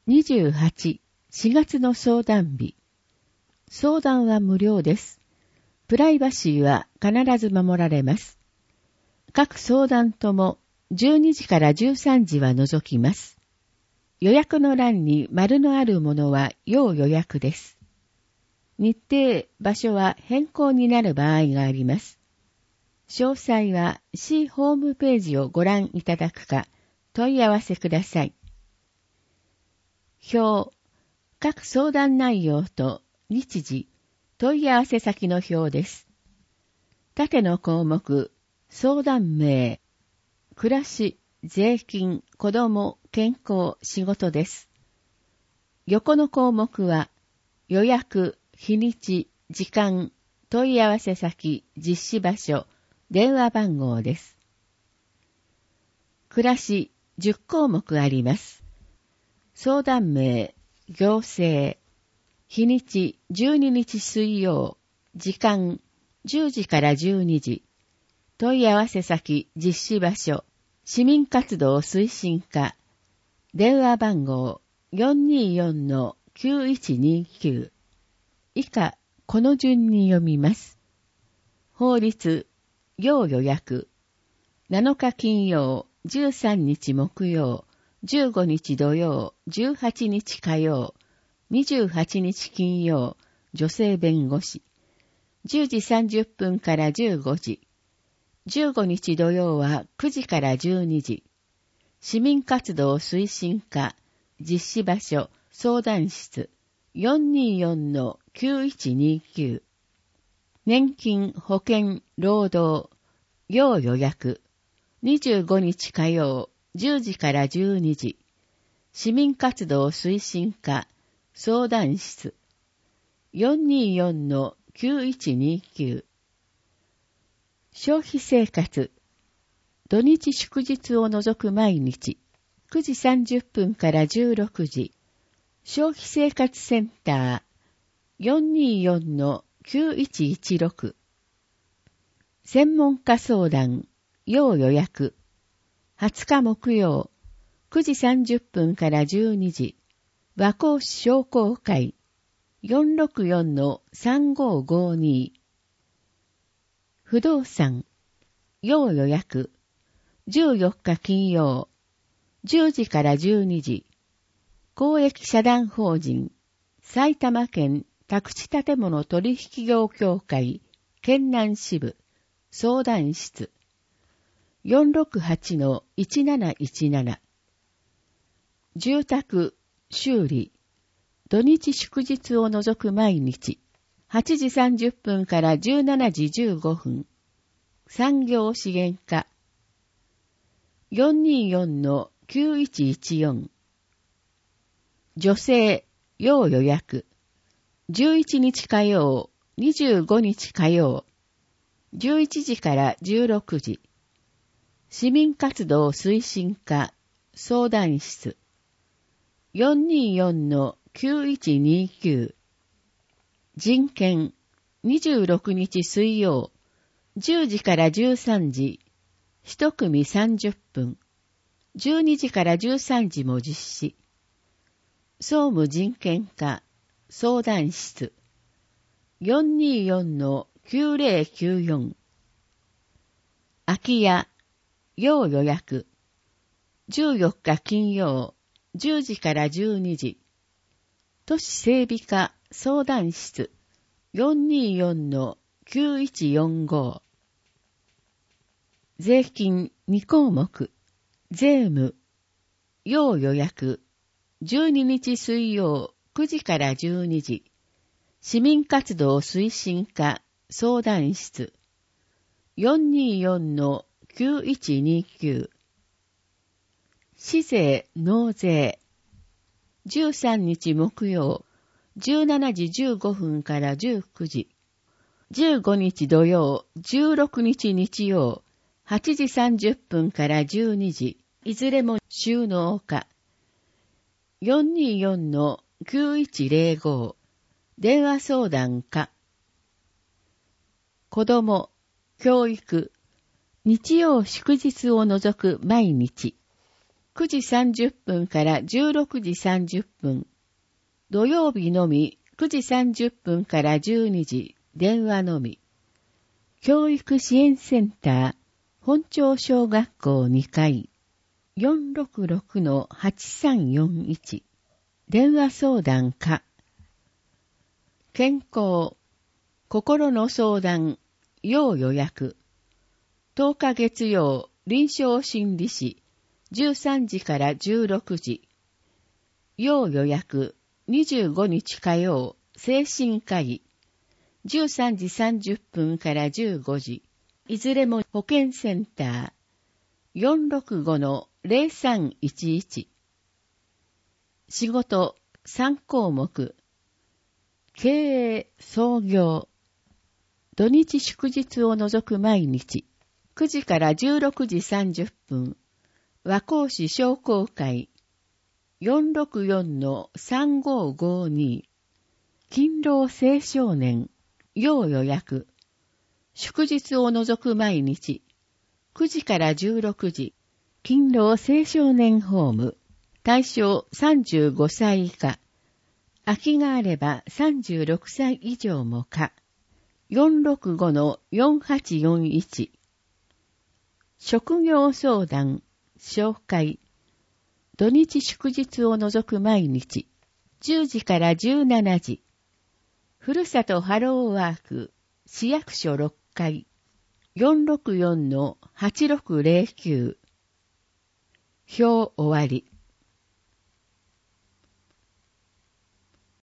28、4月の相談日。相談は無料です。プライバシーは必ず守られます。各相談とも12時から13時は除きます。予約の欄に丸のあるものは要予約です。日程、場所は変更になる場合があります。詳細は市ホームページをご覧いただくか問い合わせください。表、各相談内容と日時、問い合わせ先の表です。縦の項目、相談名、暮らし、税金、子供、健康、仕事です。横の項目は、予約、日にち、時間、問い合わせ先、実施場所、電話番号です。暮らし、10項目あります。相談名、行政、日にち12日水曜、時間10時から12時、問い合わせ先、実施場所、市民活動推進課、電話番号 424-9129。以下、この順に読みます。法律、要予約、7日金曜、13日木曜、15日土曜、18日火曜、28日金曜、女性弁護士、10時30分から15時、15日土曜は9時から12時、市民活動推進課、実施場所、相談室、424-9129、年金、保険、労働、要予約、25日火曜、10時から12時、市民活動推進課、相談室、424-9129、消費生活、土日祝日を除く毎日、9時30分から16時、消費生活センター、424-9116、専門家相談、要予約、20日木曜、9時30分から12時、和光市商工会、464-3552、不動産、要予約、14日金曜、10時から12時、公益社団法人、埼玉県宅地建物取引業協会、県南支部、相談室、468-1717、住宅、修理、土日祝日を除く毎日、8時30分から17時15分、産業資源課、424-9114、女性、要予約、11日火曜、25日火曜、11時から16時、市民活動推進課、相談室、424-9129、人権、26日水曜、10時から13時、一組30分、12時から13時も実施。総務人権課、相談室、424-9094。空き家、要予約、14日金曜、10時から12時。都市整備課、相談室、424-9145。税金2項目、税務、要予約、12日水曜9時から12時、市民活動推進課、相談室、424-9129。市税、納税、13日木曜、17時15分から19時、15日土曜、16日日曜、8時30分から12時、いずれも収納課、424-9105、電話相談課、子供、教育、日曜祝日を除く毎日、 9時30分から16時30分。土曜日のみ9時30分から12時、電話のみ。教育支援センター、本町小学校2階、466-8341。電話相談課。健康、心の相談、要予約。10日月曜、臨床心理士、13時から16時。要予約、25日火曜、精神科医。13時30分から15時。いずれも保健センター、465-0311。仕事3項目。経営、創業。土日祝日を除く毎日。9時から16時30分。和光市商工会。464-3552。勤労青少年。要予約。祝日を除く毎日。9時から16時。勤労青少年ホーム。対象35歳以下。空きがあれば36歳以上も可。465-4841。職業相談、紹介。土日祝日を除く毎日。10時から17時。ふるさとハローワーク、市役所6階。464-8609。表終わり。